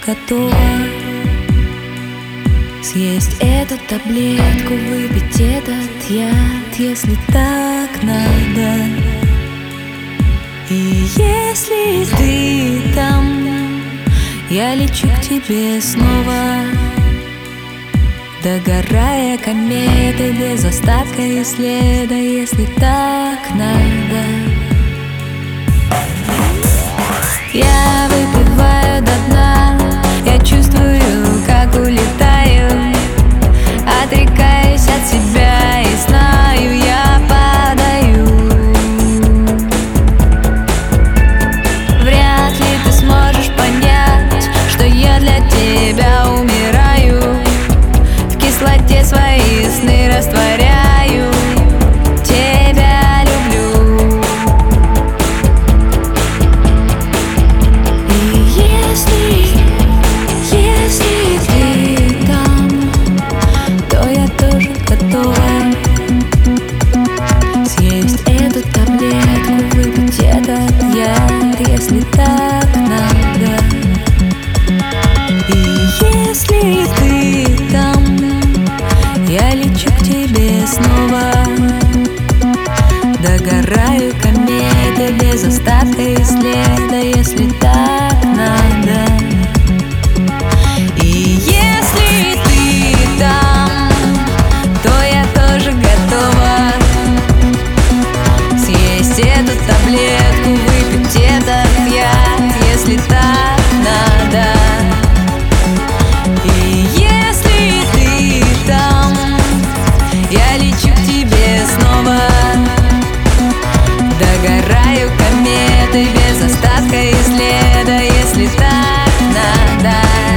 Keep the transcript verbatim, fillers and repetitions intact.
готова съесть эту таблетку, выпить этот яд, если так надо. И если ты там, я лечу к тебе снова, догорая кометой без остатка и следа, если так надо. Я выпиваю до дна, я чувствую, как улетаю, отрекаюсь от себя и знаю, я падаю. Вряд ли ты сможешь понять, что я для тебя умираю, в кислоте свои сны растворяю, тебя люблю. И если, если ты там, то я тоже готова съесть эту таблетку, выпить этот яд, если так надо. И если ты там, я лечу к тебе снова, догораю кометой без остатка и следа, если так надо. И если ты там, то я тоже готова съесть эту таблетку, выпить этот яд, если так надо. И если ты там, я лечу к тебе снова, догораю кометой без остатка и следа, если так надо.